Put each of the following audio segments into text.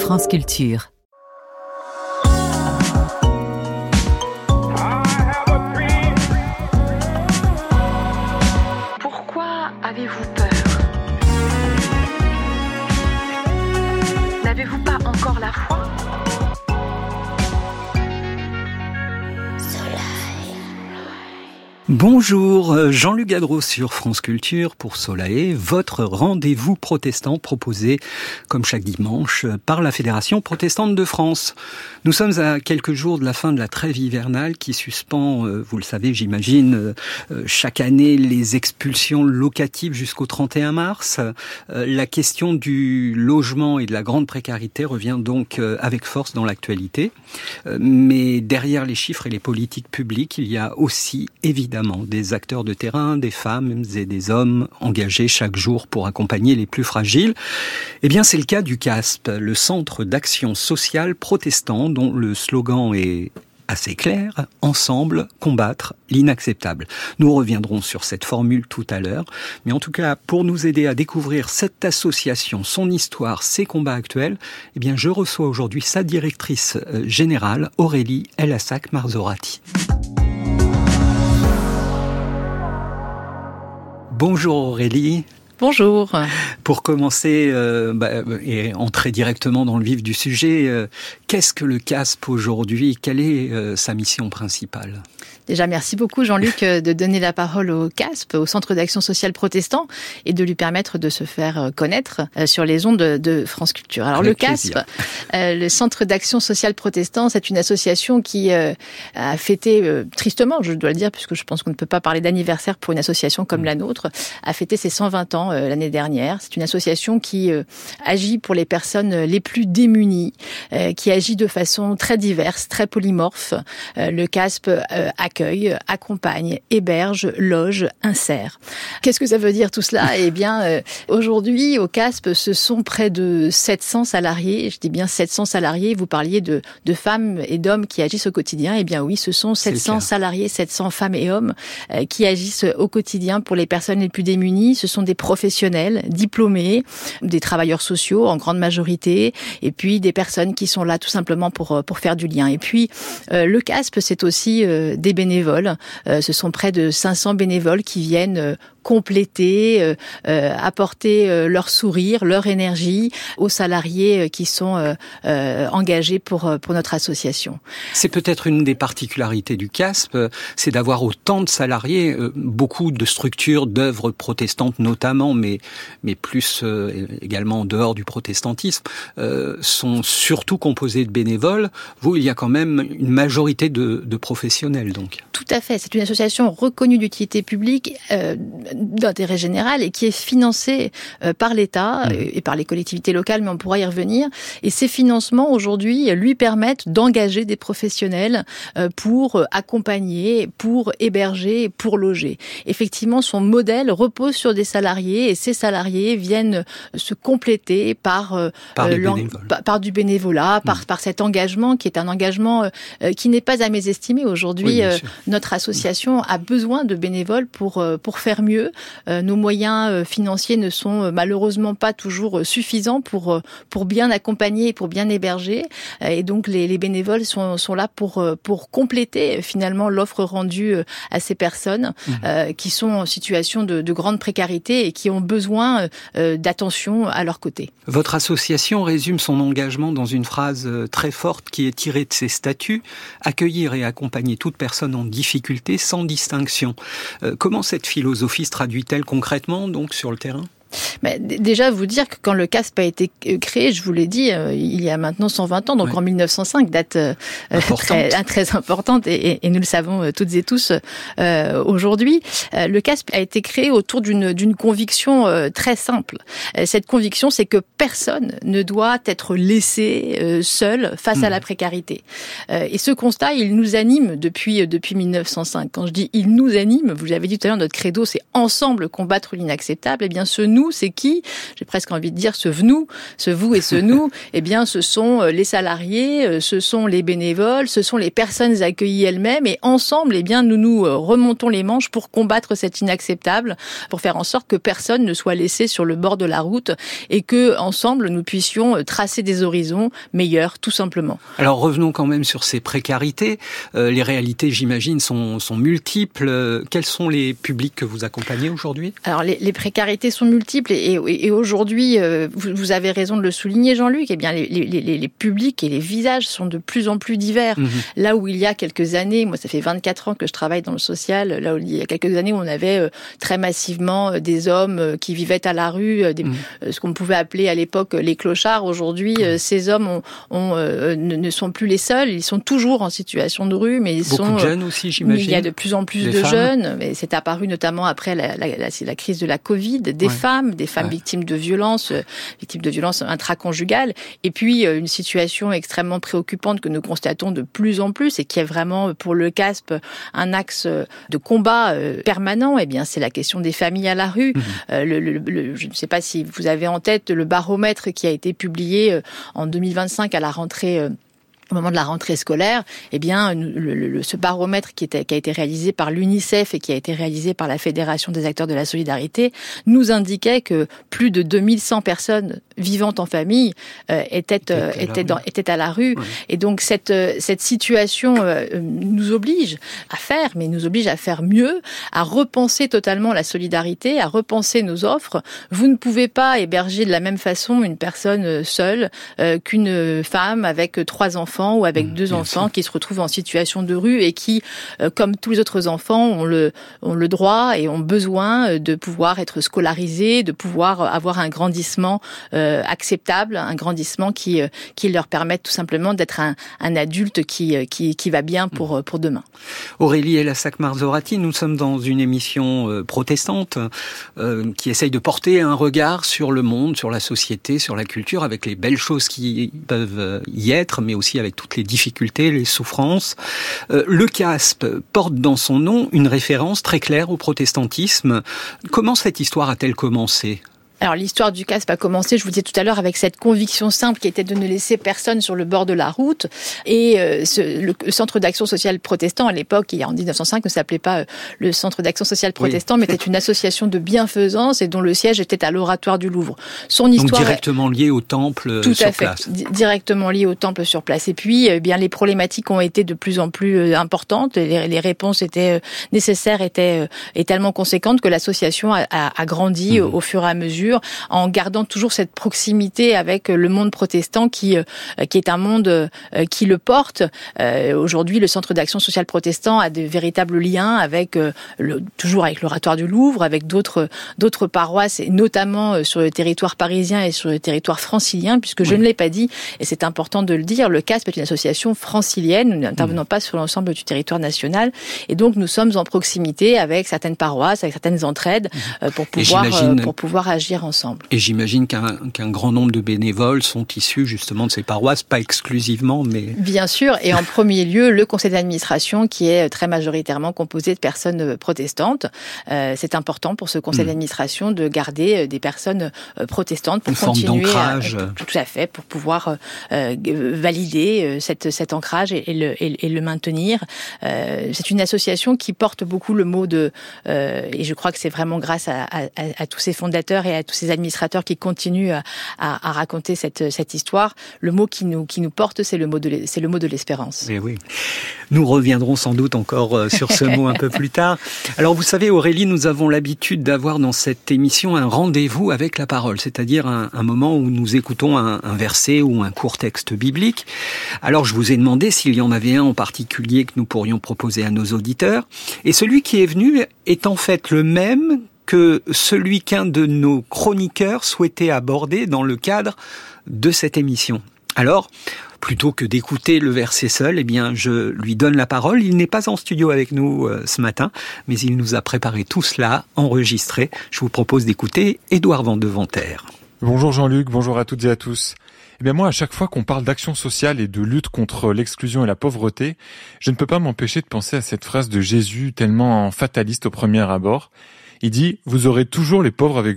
France Culture. Pourquoi avez-vous peur ? N'avez-vous pas encore la foi ? Bonjour, Jean-Luc Gadreau sur France Culture pour Solae, votre rendez-vous protestant proposé, comme chaque dimanche, par la Fédération protestante de France. Nous sommes à quelques jours de la fin de la trêve hivernale qui suspend, vous le savez j'imagine, chaque année les expulsions locatives jusqu'au 31 mars. La question du logement et de la grande précarité revient donc avec force dans l'actualité. Mais derrière les chiffres et les politiques publiques, il y a aussi évidemment des acteurs de terrain, des femmes et des hommes engagés chaque jour pour accompagner les plus fragiles. Eh bien, c'est le cas du CASP, le Centre d'action sociale protestant, dont le slogan est assez clair, ensemble, combattre l'inacceptable. Nous reviendrons sur cette formule tout à l'heure, mais en tout cas, pour nous aider à découvrir cette association, son histoire, ses combats actuels, eh bien, je reçois aujourd'hui sa directrice générale, Aurélie Elassac-Marzorati. Bonjour Aurélie. Bonjour. Pour commencer et entrer directement dans le vif du sujet, qu'est-ce que le CASP aujourd'hui ? Quelle est sa mission principale ? Déjà, merci beaucoup Jean-Luc de donner la parole au CASP, au Centre d'action sociale protestant, et de lui permettre de se faire connaître sur les ondes de France Culture. Alors avec le CASP, le Centre d'action sociale protestant, c'est une association qui a fêté, tristement je dois le dire, puisque je pense qu'on ne peut pas parler d'anniversaire pour une association comme la nôtre, a fêté ses 120 ans l'année dernière. C'est une association qui agit pour les personnes les plus démunies, qui agit de façon très diverse, très polymorphe. Le CASP accueille, accompagne, héberge, loge, insère. Qu'est-ce que ça veut dire tout cela ? Eh bien, aujourd'hui, au CASP, ce sont près de 700 salariés. Je dis bien 700 salariés. Vous parliez de femmes et d'hommes qui agissent au quotidien. Eh bien oui, ce sont 700 salariés, 700 femmes et hommes qui agissent au quotidien pour les personnes les plus démunies. Ce sont des professionnels, diplômés, des travailleurs sociaux en grande majorité, et puis des personnes qui sont là tout simplement pour faire du lien. Et puis, le CASP, c'est aussi des bénévoles. Ce sont près de 500 bénévoles qui viennent compléter, apporter leur sourire, leur énergie aux salariés qui sont engagés pour notre association. C'est peut-être une des particularités du CASP, c'est d'avoir autant de salariés. Beaucoup de structures d'œuvres protestantes notamment, mais plus également en dehors du protestantisme, sont surtout composées de bénévoles. Vous, il y a quand même une majorité de professionnels, donc. Tout à fait. C'est une association reconnue d'utilité publique, d'intérêt général, et qui est financée par l'État et par les collectivités locales, mais on pourra y revenir. Et ces financements, aujourd'hui, lui permettent d'engager des professionnels pour accompagner, pour héberger, pour loger. Effectivement, son modèle repose sur des salariés, et ces salariés viennent se compléter par du bénévolat, par cet engagement qui est un engagement qui n'est pas à mésestimer. Aujourd'hui, notre association a besoin de bénévoles pour faire mieux. Nos moyens financiers ne sont malheureusement pas toujours suffisants pour bien accompagner et pour bien héberger. Et donc les bénévoles sont là pour compléter finalement l'offre rendue à ces personnes qui sont en situation de grande précarité et qui ont besoin d'attention à leur côté. Votre association résume son engagement dans une phrase très forte qui est tirée de ses statuts: accueillir et accompagner toute personne en difficulté sans distinction. Comment cette philosophie se traduit-elle concrètement donc sur le terrain ? Mais déjà, vous dire que quand le CASP a été créé, je vous l'ai dit, il y a maintenant 120 ans, donc en 1905, date très importante, et nous le savons toutes et tous aujourd'hui. Le CASP a été créé autour d'une conviction très simple. Cette conviction, c'est que personne ne doit être laissé seul face à la précarité. Et ce constat, il nous anime depuis 1905. Quand je dis « il nous anime », vous l'avez dit tout à l'heure, notre credo, c'est « ensemble combattre l'inacceptable », eh bien ce « nous, c'est qui? J'ai presque envie de dire ce nous, ce vous et ce nous. Eh bien, ce sont les salariés, ce sont les bénévoles, ce sont les personnes accueillies elles-mêmes. Et ensemble, eh bien, nous remontons les manches pour combattre cet inacceptable, pour faire en sorte que personne ne soit laissé sur le bord de la route et que ensemble nous puissions tracer des horizons meilleurs, tout simplement. Alors revenons quand même sur ces précarités. Les réalités, j'imagine, sont multiples. Quels sont les publics que vous accompagnez aujourd'hui? Alors les précarités sont multiples et aujourd'hui, vous avez raison de le souligner, Jean-Luc. Eh bien, les publics et les visages sont de plus en plus divers. Là où il y a quelques années, moi ça fait 24 ans que je travaille dans le social. Là où il y a quelques années, on avait très massivement des hommes qui vivaient à la rue, ce qu'on pouvait appeler à l'époque les clochards. Aujourd'hui, ces hommes ne sont plus les seuls. Ils sont toujours en situation de rue, mais Beaucoup de jeunes aussi, j'imagine. Il y a de plus en plus de jeunes, mais c'est apparu notamment après la crise de la Covid, des femmes victimes de violences intraconjugales, et puis une situation extrêmement préoccupante que nous constatons de plus en plus et qui est vraiment pour le CASP un axe de combat permanent. Eh bien, c'est la question des familles à la rue. Je ne sais pas si vous avez en tête le baromètre qui a été publié en 2025 à la rentrée. Au moment de la rentrée scolaire, eh bien, ce baromètre qui a été réalisé par l'UNICEF et qui a été réalisé par la Fédération des acteurs de la solidarité nous indiquait que plus de 2100 personnes vivant en famille étaient à la rue. Ouais. Et donc cette situation nous oblige à faire mieux, à repenser totalement la solidarité, à repenser nos offres. Vous ne pouvez pas héberger de la même façon une personne seule qu'une femme avec 3 enfants ou avec 2 enfants qui se retrouvent en situation de rue et qui, comme tous les autres enfants, ont le droit et ont besoin de pouvoir être scolarisés, de pouvoir avoir un grandissement acceptable, un grandissement qui leur permette tout simplement d'être un adulte qui va bien pour demain. Aurélie Elassac-Marzorati, nous sommes dans une émission protestante qui essaye de porter un regard sur le monde, sur la société, sur la culture, avec les belles choses qui peuvent y être, mais aussi avec toutes les difficultés, les souffrances. Le CASP porte dans son nom une référence très claire au protestantisme. Comment cette histoire a-t-elle commencé ? Alors l'histoire du CASP a commencé, je vous disais tout à l'heure, avec cette conviction simple qui était de ne laisser personne sur le bord de la route. Et le Centre d'action sociale protestant, à l'époque, en 1905, ne s'appelait pas le Centre d'action sociale protestant, mais était une association de bienfaisance et dont le siège était à l'Oratoire du Louvre. Son histoire donc directement liée au temple sur place. Directement liée au temple sur place. Et puis, bien les problématiques ont été de plus en plus importantes. Les réponses étaient nécessaires, étaient tellement conséquentes que l'association a grandi au fur et à mesure, en gardant toujours cette proximité avec le monde protestant qui est un monde qui le porte. Aujourd'hui, le Centre d'action sociale protestant a de véritables liens avec toujours avec l'Oratoire du Louvre, avec d'autres paroisses, et notamment sur le territoire parisien et sur le territoire francilien, puisque je ne l'ai pas dit, et c'est important de le dire, le CASP est une association francilienne, nous n'intervenons pas sur l'ensemble du territoire national, et donc nous sommes en proximité avec certaines paroisses, avec certaines entraides, pour pouvoir agir ensemble. Et j'imagine qu'un grand nombre de bénévoles sont issus justement de ces paroisses, pas exclusivement, mais... Bien sûr, et en premier lieu, le conseil d'administration qui est très majoritairement composé de personnes protestantes. C'est important pour ce conseil d'administration de garder des personnes protestantes pour continuer tout à fait, pour pouvoir valider cet ancrage et le maintenir. C'est une association qui porte beaucoup le mot de... et je crois que c'est vraiment grâce à tous ses fondateurs et à tous ces administrateurs qui continuent à raconter cette histoire. Le mot qui nous porte, c'est le mot de l'espérance. Et oui. Nous reviendrons sans doute encore sur ce mot un peu plus tard. Alors vous savez, Aurélie, nous avons l'habitude d'avoir dans cette émission un rendez-vous avec la parole, c'est-à-dire un moment où nous écoutons un verset ou un court texte biblique. Alors je vous ai demandé s'il y en avait un en particulier que nous pourrions proposer à nos auditeurs. Et celui qui est venu est en fait le même que celui qu'un de nos chroniqueurs souhaitait aborder dans le cadre de cette émission. Alors, plutôt que d'écouter le verset seul, eh bien, je lui donne la parole. Il n'est pas en studio avec nous ce matin, mais il nous a préparé tout cela, enregistré. Je vous propose d'écouter Édouard Van Deventer. Bonjour Jean-Luc, bonjour à toutes et à tous. Eh bien moi, à chaque fois qu'on parle d'action sociale et de lutte contre l'exclusion et la pauvreté, je ne peux pas m'empêcher de penser à cette phrase de Jésus tellement fataliste au premier abord. Il dit « Vous aurez toujours les pauvres avec vous ».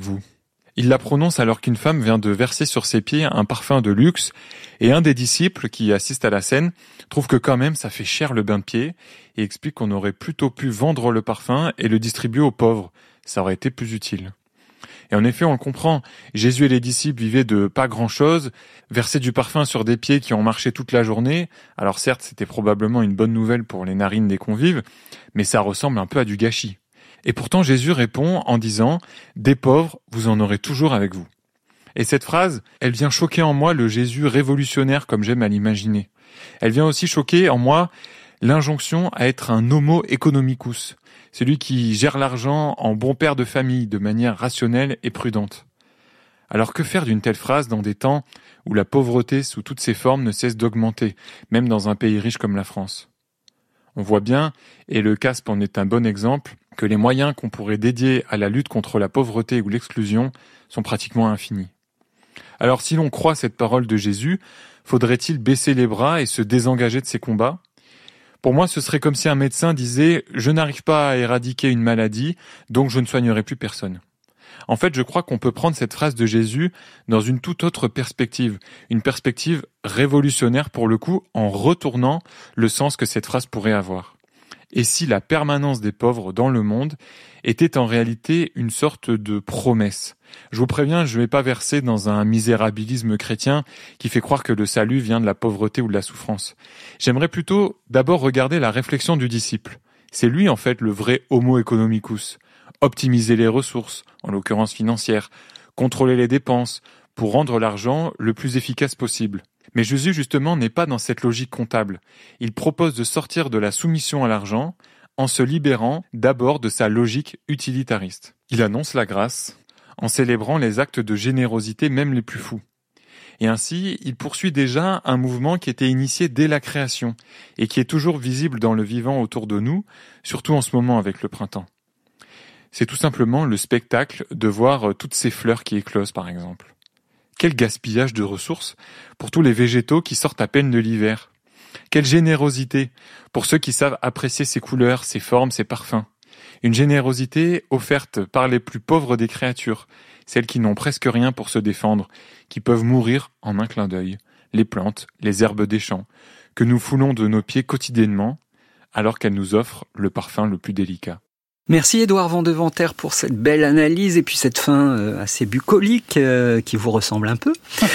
Il la prononce alors qu'une femme vient de verser sur ses pieds un parfum de luxe, et un des disciples qui assiste à la scène trouve que quand même ça fait cher le bain de pied, et explique qu'on aurait plutôt pu vendre le parfum et le distribuer aux pauvres. Ça aurait été plus utile. Et en effet, on le comprend, Jésus et les disciples vivaient de pas grand-chose, verser du parfum sur des pieds qui ont marché toute la journée, alors certes, c'était probablement une bonne nouvelle pour les narines des convives, mais ça ressemble un peu à du gâchis. Et pourtant, Jésus répond en disant « Des pauvres, vous en aurez toujours avec vous ». Et cette phrase, elle vient choquer en moi le Jésus révolutionnaire comme j'aime à l'imaginer. Elle vient aussi choquer en moi l'injonction à être un homo economicus, celui qui gère l'argent en bon père de famille de manière rationnelle et prudente. Alors que faire d'une telle phrase dans des temps où la pauvreté sous toutes ses formes ne cesse d'augmenter, même dans un pays riche comme la France ? On voit bien, et le CASP en est un bon exemple, que les moyens qu'on pourrait dédier à la lutte contre la pauvreté ou l'exclusion sont pratiquement infinis. Alors si l'on croit cette parole de Jésus, faudrait-il baisser les bras et se désengager de ces combats ? Pour moi, ce serait comme si un médecin disait « Je n'arrive pas à éradiquer une maladie, donc je ne soignerai plus personne ». En fait, je crois qu'on peut prendre cette phrase de Jésus dans une toute autre perspective, une perspective révolutionnaire pour le coup, en retournant le sens que cette phrase pourrait avoir. Et si la permanence des pauvres dans le monde était en réalité une sorte de promesse ? Je vous préviens, je ne vais pas verser dans un misérabilisme chrétien qui fait croire que le salut vient de la pauvreté ou de la souffrance. J'aimerais plutôt d'abord regarder la réflexion du disciple. C'est lui en fait le vrai homo economicus. Optimiser les ressources, en l'occurrence financières, contrôler les dépenses, pour rendre l'argent le plus efficace possible. Mais Jésus, justement, n'est pas dans cette logique comptable. Il propose de sortir de la soumission à l'argent en se libérant d'abord de sa logique utilitariste. Il annonce la grâce en célébrant les actes de générosité même les plus fous. Et ainsi, il poursuit déjà un mouvement qui était initié dès la création et qui est toujours visible dans le vivant autour de nous, surtout en ce moment avec le printemps. C'est tout simplement le spectacle de voir toutes ces fleurs qui éclosent, par exemple. Quel gaspillage de ressources pour tous les végétaux qui sortent à peine de l'hiver. Quelle générosité pour ceux qui savent apprécier ces couleurs, ces formes, ces parfums. Une générosité offerte par les plus pauvres des créatures, celles qui n'ont presque rien pour se défendre, qui peuvent mourir en un clin d'œil. Les plantes, les herbes des champs, que nous foulons de nos pieds quotidiennement, alors qu'elles nous offrent le parfum le plus délicat. Merci Édouard Van Deventer pour cette belle analyse et puis cette fin assez bucolique qui vous ressemble un peu,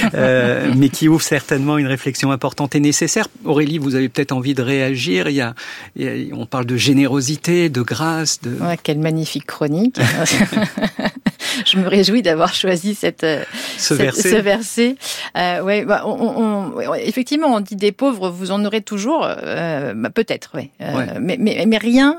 mais qui ouvre certainement une réflexion importante et nécessaire. Aurélie, vous avez peut-être envie de réagir. On parle de générosité, de grâce. Ouais, quelle magnifique chronique. Je me réjouis d'avoir choisi ce verset. Effectivement, on dit des pauvres, vous en aurez toujours, peut-être, oui. Mais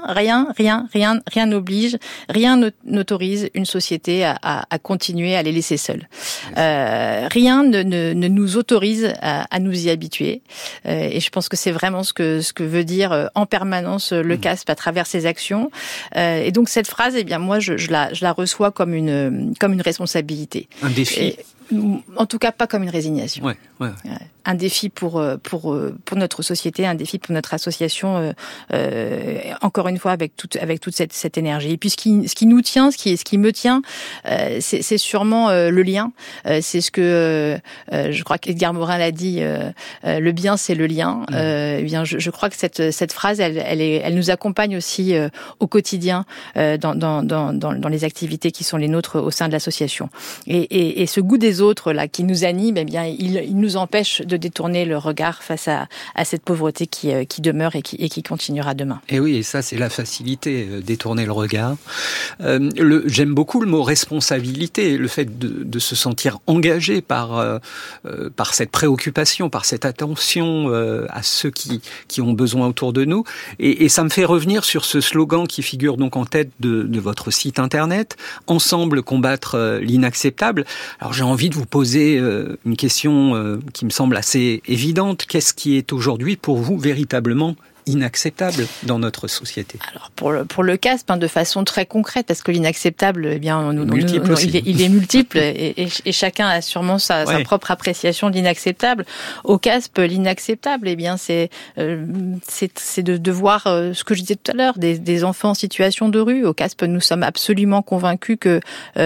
rien n'oblige, rien n'autorise une société à continuer à les laisser seuls. Rien ne nous autorise à nous y habituer. Et je pense que c'est vraiment ce que veut dire en permanence le CASP à travers ses actions. Et donc cette phrase, eh bien moi je la reçois comme une responsabilité. Un défi. En tout cas, pas comme une résignation. Ouais. Un défi pour notre société, un défi pour notre association. Encore une fois, avec toute cette énergie. Et puis ce qui nous tient, ce qui me tient, c'est sûrement le lien. C'est ce que je crois qu'Edgar Morin l'a dit. Le bien, c'est le lien. Bien, je crois que cette phrase, elle nous accompagne aussi au quotidien dans les activités qui sont les nôtres au sein de l'association. Et ce goût des autres là qui nous anime, eh bien, il nous empêche de détourner le regard face à cette pauvreté qui demeure et qui continuera demain. Et oui, et ça c'est la facilité, détourner le regard. J'aime beaucoup le mot responsabilité, le fait de se sentir engagé par cette préoccupation, par cette attention à ceux qui ont besoin autour de nous. Et ça me fait revenir sur ce slogan qui figure donc en tête de votre site internet, Ensemble combattre l'inacceptable. Alors j'ai envie de vous poser une question qui me semble assez évidente. Qu'est-ce qui est aujourd'hui pour vous véritablement inacceptable dans notre société? Alors pour le CASP, de façon très concrète, parce que l'inacceptable, eh bien, il est multiple et chacun a sûrement sa propre appréciation de l'inacceptable. Au CASP, l'inacceptable, eh bien, c'est de voir ce que je disais tout à l'heure, des enfants en situation de rue. Au CASP, nous sommes absolument convaincus que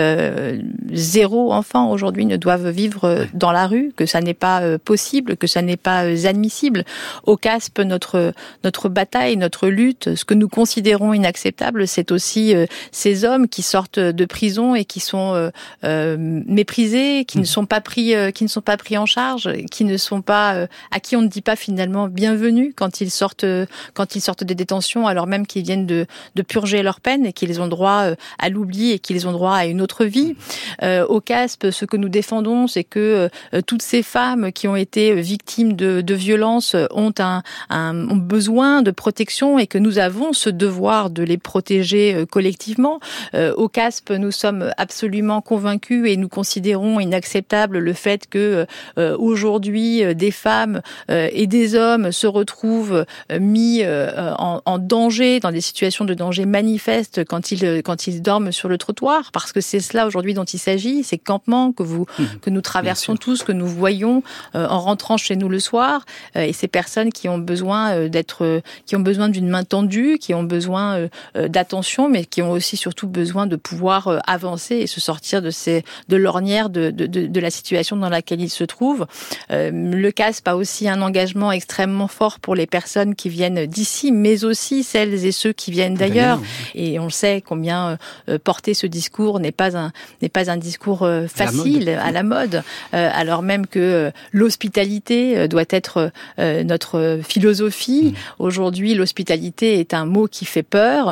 0 enfant aujourd'hui ne doivent vivre dans la rue, que ça n'est pas possible, que ça n'est pas admissible. Au CASP, notre bataille, notre lutte, ce que nous considérons inacceptable, c'est aussi ces hommes qui sortent de prison et qui sont méprisés, qui ne sont pas pris en charge, qui ne sont pas à qui on ne dit pas finalement bienvenue quand ils sortent des détentions, alors même qu'ils viennent de purger leur peine et qu'ils ont droit à l'oubli et qu'ils ont droit à une autre vie. Au CASP, ce que nous défendons, c'est que toutes ces femmes qui ont été victimes de violences ont besoin de protection et que nous avons ce devoir de les protéger collectivement. Au CASP, nous sommes absolument convaincus et nous considérons inacceptable le fait que aujourd'hui des femmes et des hommes se retrouvent mis en danger, dans des situations de danger manifeste quand ils dorment sur le trottoir, parce que c'est cela aujourd'hui dont il s'agit, ces campements que nous traversons tous, que nous voyons en rentrant chez nous le soir, et ces personnes qui ont besoin d'une main tendue, qui ont besoin d'attention, mais qui ont aussi surtout besoin de pouvoir avancer et se sortir de l'ornière de la situation dans laquelle ils se trouvent. Le CASP a aussi un engagement extrêmement fort pour les personnes qui viennent d'ici, mais aussi celles et ceux qui viennent d'ailleurs. Et on sait combien porter ce discours n'est pas un discours facile, à la mode, alors même que l'hospitalité doit être notre philosophie. Aujourd'hui, l'hospitalité est un mot qui fait peur,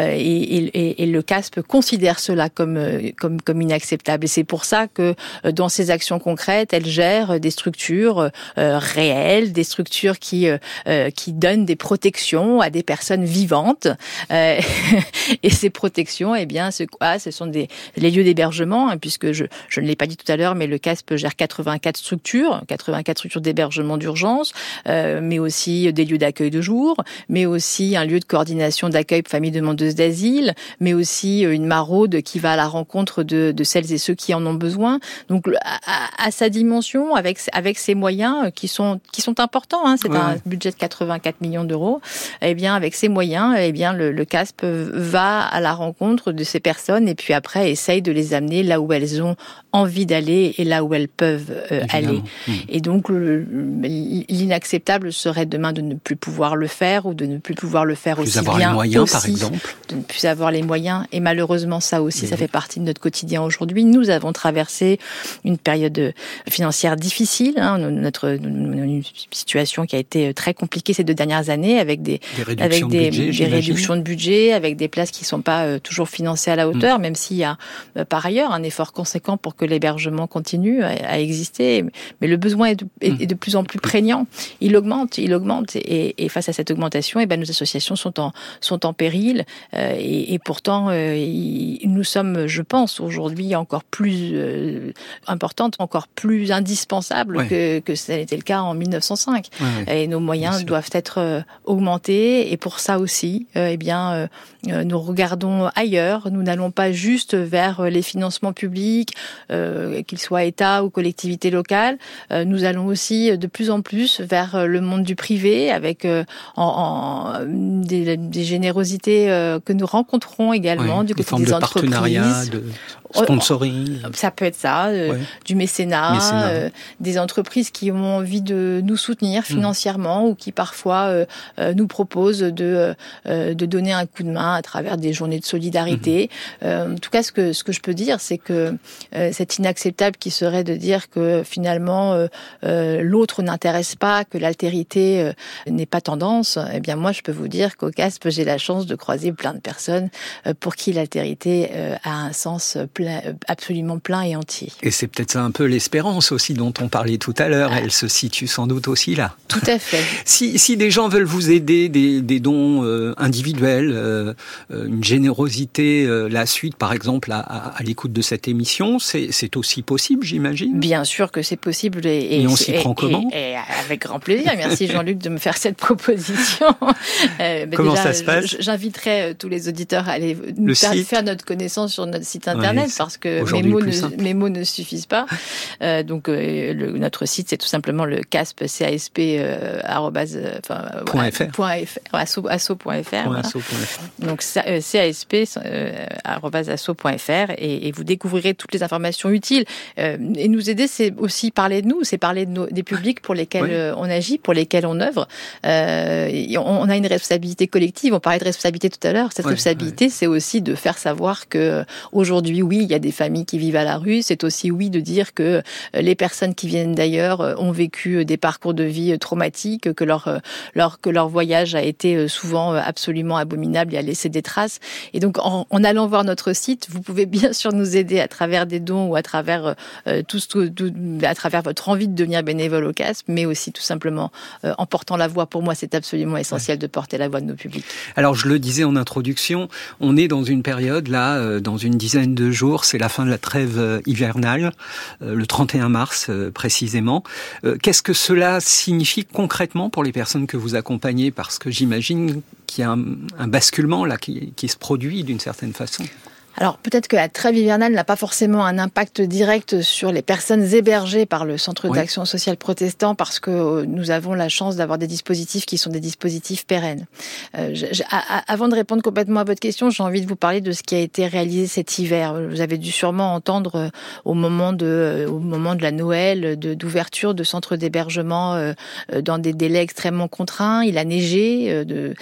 et le CASP considère cela comme inacceptable. Et c'est pour ça que dans ses actions concrètes, elle gère des structures réelles, des structures qui donnent des protections à des personnes vivantes. Et ces protections, eh bien, ce sont les lieux d'hébergement, hein, puisque je ne l'ai pas dit tout à l'heure, mais le CASP gère 84 structures d'hébergement d'urgence, mais aussi des lieux d'accueil de jour, mais aussi un lieu de coordination d'accueil pour familles demandeuses d'asile, mais aussi une maraude qui va à la rencontre de celles et ceux qui en ont besoin. Donc, à sa dimension, avec ces moyens qui sont importants, hein, c'est un budget de 84 millions d'euros, eh bien, avec ces moyens, eh bien, le CASP va à la rencontre de ces personnes et puis après essaye de les amener là où elles ont envie d'aller et là où elles peuvent aller. Et donc, l'inacceptable serait demain de ne plus pouvoir le faire ou de ne plus pouvoir le faire aussi bien. Les moyens, aussi, par exemple. De ne plus avoir les moyens. Et malheureusement, ça aussi, ça fait partie de notre quotidien aujourd'hui. Nous avons traversé une période financière difficile, hein, une situation qui a été très compliquée ces 2 dernières années avec des réductions de budget, avec des places qui ne sont pas toujours financées à la hauteur, même s'il y a par ailleurs un effort conséquent pour que l'hébergement continue à exister. Mais le besoin est de plus en plus prégnant. Il augmente. Et face à cette augmentation, eh ben, nos associations sont en péril. Et pourtant, nous sommes, je pense, aujourd'hui encore plus importantes, encore plus indispensables que ça n'était le cas en 1905. Et nos moyens doivent être augmentés. Et pour ça aussi, nous regardons ailleurs. Nous n'allons pas juste vers les financements publics, qu'ils soient État ou collectivités locales. Nous allons aussi de plus en plus vers le monde du privé, avec des générosités que nous rencontrerons également du côté des entreprises. De sponsoring. Ça peut être ça, du mécénat. Des entreprises qui ont envie de nous soutenir financièrement ou qui parfois nous proposent de donner un coup de main à travers des journées de solidarité. En tout cas, ce que je peux dire, c'est que c'est inacceptable qui serait de dire que finalement l'autre n'intéresse pas, que l'altérité n'est pas tendance. Eh bien, moi, je peux vous dire qu'au CASP, j'ai la chance de croiser plein de personnes pour qui l'altérité a un sens absolument plein et entier. Et c'est peut-être ça un peu l'espérance aussi dont on parlait tout à l'heure. Elle se situe sans doute aussi là. Tout à fait. Si des gens veulent vous aider, des dons individuels, une générosité, la suite par exemple à l'écoute de cette émission, c'est aussi possible, j'imagine. Bien sûr que c'est possible. Et on s'y prend comment? Et avec grand plaisir. Merci Jean-Luc de me faire cette proposition. disposition. Comment déjà, ça se passe? J'inviterai tous les auditeurs à aller faire notre connaissance sur notre site internet, parce que mes mots ne suffisent pas. Donc notre site, c'est tout simplement le CASP, asso.fr. Donc casp@asso.fr et vous découvrirez toutes les informations utiles. Et nous aider, c'est aussi parler de nous, c'est parler des publics pour lesquels on agit, pour lesquels on œuvre. On a une responsabilité collective. On parlait de responsabilité tout à l'heure. Cette responsabilité, c'est aussi de faire savoir que aujourd'hui, oui, il y a des familles qui vivent à la rue. C'est aussi de dire que les personnes qui viennent d'ailleurs ont vécu des parcours de vie traumatiques, que leur voyage a été souvent absolument abominable et a laissé des traces. Et donc, en allant voir notre site, vous pouvez bien sûr nous aider à travers des dons ou à travers à travers votre envie de devenir bénévole au CASP, mais aussi tout simplement en portant la voix. Pour moi, c'est absolument essentiel de porter la voix de nos publics. Alors, je le disais en introduction, on est dans une période là, dans une dizaine de jours, c'est la fin de la trêve hivernale, le 31 mars précisément. Qu'est-ce que cela signifie concrètement pour les personnes que vous accompagnez? Parce que j'imagine qu'il y a un basculement là qui se produit d'une certaine façon. Alors peut-être que la trêve hivernale n'a pas forcément un impact direct sur les personnes hébergées par le Centre d'action sociale protestant, parce que nous avons la chance d'avoir des dispositifs qui sont des dispositifs pérennes. Avant de répondre complètement à votre question, j'ai envie de vous parler de ce qui a été réalisé cet hiver. Vous avez dû sûrement entendre au moment de la Noël d'ouverture de centres d'hébergement dans des délais extrêmement contraints. Il a neigé,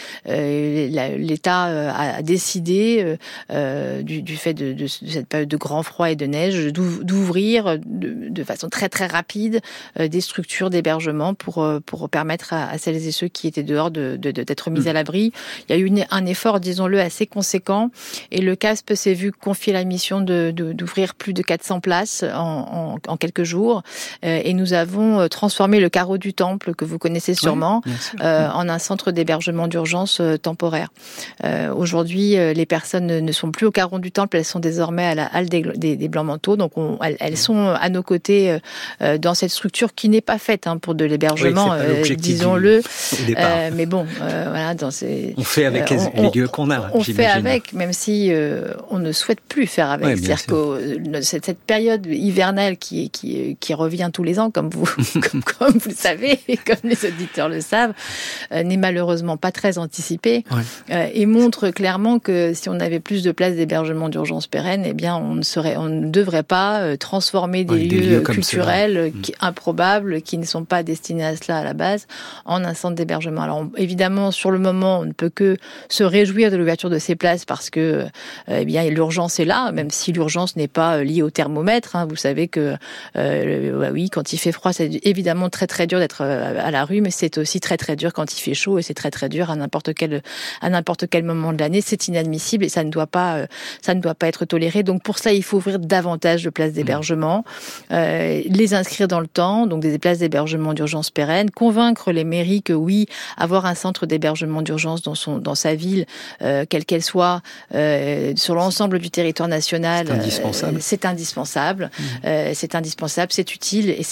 l'État a décidé du fait de cette période de grand froid et de neige, d'ouvrir de façon très très rapide des structures d'hébergement pour permettre à celles et ceux qui étaient dehors d'être mis à l'abri. Il y a eu un effort, disons-le, assez conséquent, et le CASP s'est vu confier la mission d'ouvrir plus de 400 places en quelques jours, et nous avons transformé le carreau du Temple, que vous connaissez sûrement, en un centre d'hébergement d'urgence temporaire. Aujourd'hui, les personnes ne sont plus au carreau du Temple, elles sont désormais à la halle des Blancs-Manteaux, donc elles sont à nos côtés dans cette structure qui n'est pas faite pour de l'hébergement, disons-le. Mais bon, voilà, on fait avec les lieux qu'on a. On fait avec, même si on ne souhaite plus faire avec. C'est-à-dire que cette période hivernale qui revient tous les ans, comme vous le savez, et comme les auditeurs le savent, n'est malheureusement pas très anticipée, et montre clairement que si on avait plus de places d'hébergement d'urgence pérenne, eh bien, on ne devrait pas transformer des lieux culturels improbables, qui ne sont pas destinés à cela à la base, en un centre d'hébergement. Alors, évidemment, sur le moment, on ne peut que se réjouir de l'ouverture de ces places, parce que, eh bien, l'urgence est là, même si l'urgence n'est pas liée au thermomètre. Vous savez que, oui, quand il fait froid, c'est évidemment très très dur d'être à la rue, mais c'est aussi très très dur quand il fait chaud, et c'est très très dur à n'importe quel moment de l'année. C'est inadmissible, et ça ne doit pas être toléré. Donc pour ça, il faut ouvrir davantage de places d'hébergement, les inscrire dans le temps, donc des places d'hébergement d'urgence pérennes, convaincre les mairies que oui, avoir un centre d'hébergement d'urgence dans sa ville, quelle qu'elle soit, sur l'ensemble du territoire national, c'est indispensable. C'est indispensable, c'est utile, et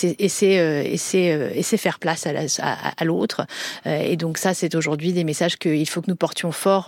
c'est faire place à l'autre. Et donc ça, c'est aujourd'hui des messages qu'il faut que nous portions fort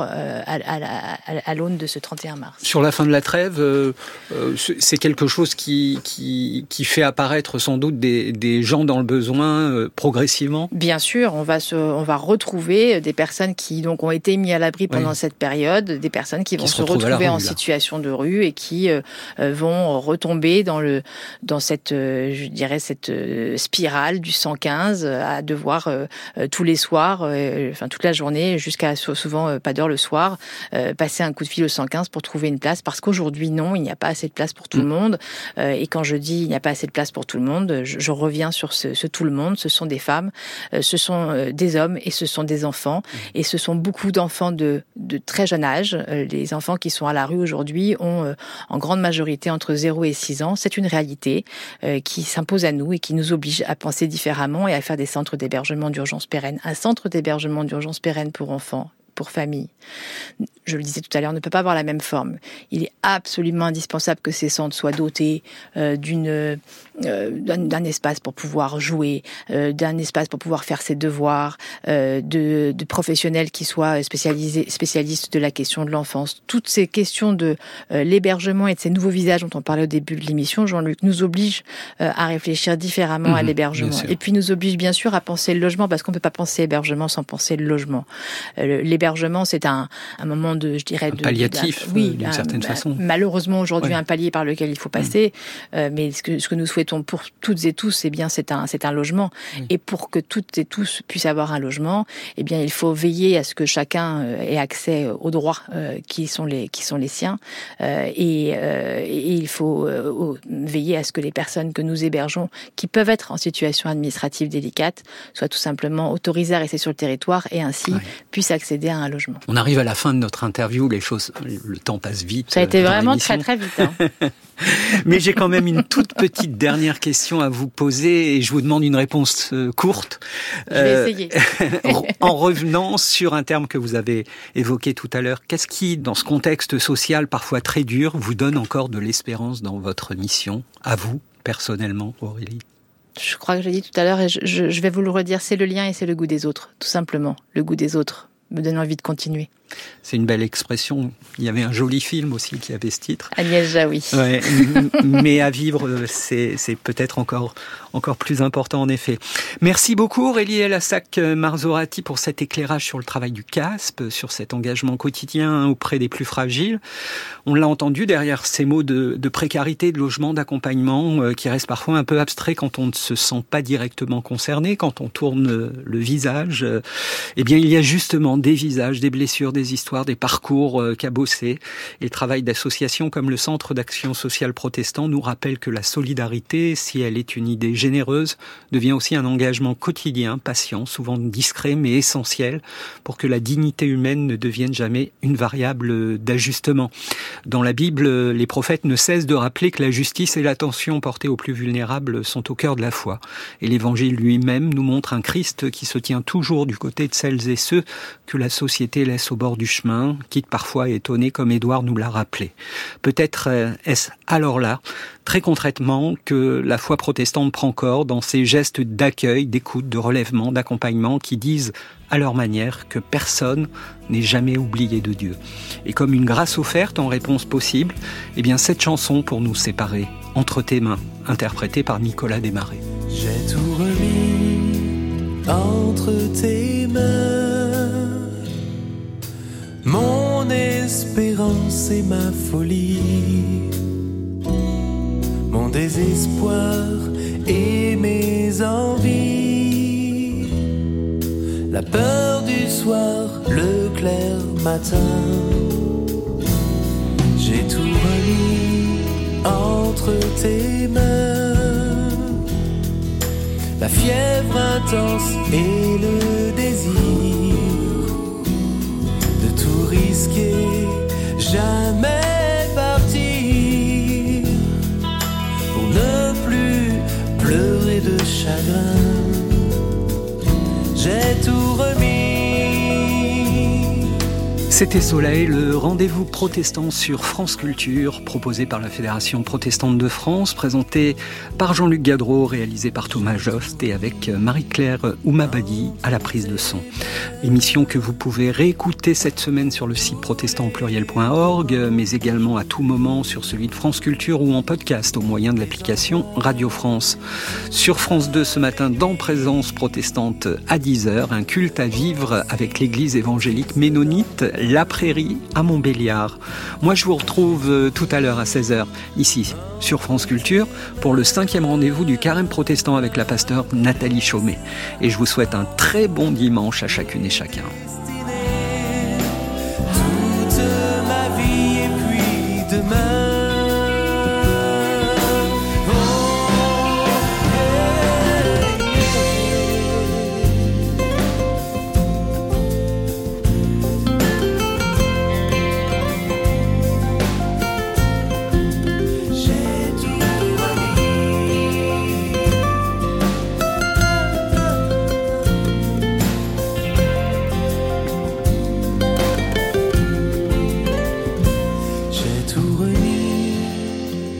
à l'aune de ce 31 mars. Sur la fin de la trêve, c'est quelque chose qui fait apparaître sans doute des gens dans le besoin progressivement. Bien sûr, on va retrouver des personnes qui donc ont été mis à l'abri pendant cette période, des personnes qui vont se retrouver en situation de rue, et qui vont retomber dans cette je dirais cette spirale du 115, à devoir tous les soirs, toute la journée, jusqu'à souvent pas d'heure le soir, passer un coup de fil au 115 pour trouver une place, parce qu'aujourd'hui, non, il n'y a pas assez de place pour tout le monde. Et quand je dis il n'y a pas assez de place pour tout le monde, je reviens sur ce tout le monde. Ce sont des femmes, ce sont des hommes, et ce sont des enfants. Et ce sont beaucoup d'enfants de très jeune âge. Les enfants qui sont à la rue aujourd'hui ont en grande majorité entre 0 et 6 ans. C'est une réalité qui s'impose à nous et qui nous oblige à penser différemment et à faire des centres d'hébergement d'urgence pérenne. Un centre d'hébergement d'urgence pérenne pour enfants pour famille, je le disais tout à l'heure, ne peut pas avoir la même forme. Il est absolument indispensable que ces centres soient dotés d'un espace pour pouvoir jouer, d'un espace pour pouvoir faire ses devoirs, de professionnels qui soient spécialistes de la question de l'enfance. Toutes ces questions de l'hébergement et de ces nouveaux visages dont on parlait au début de l'émission, Jean-Luc, nous obligent à réfléchir différemment à l'hébergement. Et puis nous oblige bien sûr à penser le logement, parce qu'on ne peut pas penser hébergement sans penser le logement. L'hébergement, c'est un moment de, je dirais, palliatif, d'une certaine façon. Malheureusement, aujourd'hui, un palier par lequel il faut passer. Mais ce que nous souhaitons pour toutes et tous, c'est un logement. Et pour que toutes et tous puissent avoir un logement, eh bien, il faut veiller à ce que chacun ait accès aux droits qui sont les siens. Et il faut veiller à ce que les personnes que nous hébergeons, qui peuvent être en situation administrative délicate, soient tout simplement autorisées à rester sur le territoire et ainsi puissent accéder à un logement. On arrive à la fin de notre interview, le temps passe vite. Ça a été vraiment très très vite. Mais j'ai quand même une toute petite dernière question à vous poser et je vous demande une réponse courte. Je vais essayer. En revenant sur un terme que vous avez évoqué tout à l'heure, qu'est-ce qui, dans ce contexte social parfois très dur, vous donne encore de l'espérance dans votre mission, à vous, personnellement, Aurélie ? Je crois que je l'ai dit tout à l'heure et je vais vous le redire, c'est le lien et c'est le goût des autres, tout simplement. Le goût des autres me donne envie de continuer. C'est une belle expression. Il y avait un joli film aussi qui avait ce titre. Agnès Jaoui. Ouais, mais à vivre, c'est peut-être encore plus important en effet. Merci beaucoup Aurélie Elassac-Marzorati pour cet éclairage sur le travail du CASP, sur cet engagement quotidien auprès des plus fragiles. On l'a entendu derrière ces mots de précarité, de logement, d'accompagnement, qui restent parfois un peu abstraits quand on ne se sent pas directement concerné, quand on tourne le visage. Eh bien, il y a justement des visages, des blessures, des histoires, des parcours cabossés. Et le travail d'associations comme le Centre d'action sociale protestant nous rappelle que la solidarité, si elle est une idée généreuse, devient aussi un engagement quotidien, patient, souvent discret mais essentiel, pour que la dignité humaine ne devienne jamais une variable d'ajustement. Dans la Bible, les prophètes ne cessent de rappeler que la justice et l'attention portée aux plus vulnérables sont au cœur de la foi. Et l'Évangile lui-même nous montre un Christ qui se tient toujours du côté de celles et ceux que la société laisse au bord du chemin, quitte parfois à étonner comme Édouard nous l'a rappelé. Peut-être est-ce alors là, très concrètement, que la foi protestante prend corps dans ces gestes d'accueil, d'écoute, de relèvement, d'accompagnement qui disent à leur manière que personne n'est jamais oublié de Dieu. Et comme une grâce offerte en réponse possible, eh bien cette chanson pour nous séparer, Entre tes mains, interprétée par Nicolas Desmarais. J'ai tout remis entre tes mains, mon espérance et ma folie, mon désespoir et mes envies, la peur du soir, le clair matin. J'ai tout remis entre tes mains, la fièvre intense et le désir de tout risquer, jamais partir, pour ne plus pleurer de chagrin. J'ai tout remis. C'était Soleil, le rendez-vous protestant sur France Culture, proposé par la Fédération protestante de France, présenté par Jean-Luc Gadreau, réalisé par Thomas Jost et avec Marie-Claire Oumabadi à la prise de son. Émission que vous pouvez réécouter cette semaine sur le site protestantpluriel.org, mais également à tout moment sur celui de France Culture ou en podcast au moyen de l'application Radio France. Sur France 2 ce matin, dans Présence protestante à 10h, un culte à vivre avec l'église évangélique ménonite La Prairie à Montbéliard. Moi, je vous retrouve tout à l'heure à 16h, ici, sur France Culture, pour le 5e rendez-vous du Carême protestant avec la pasteure Nathalie Chaumet. Et je vous souhaite un très bon dimanche à chacune et chacun. Toute ma vie et puis demain.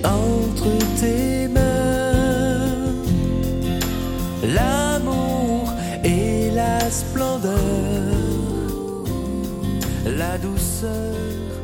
entre tes mains. L'amour et la splendeur, la douceur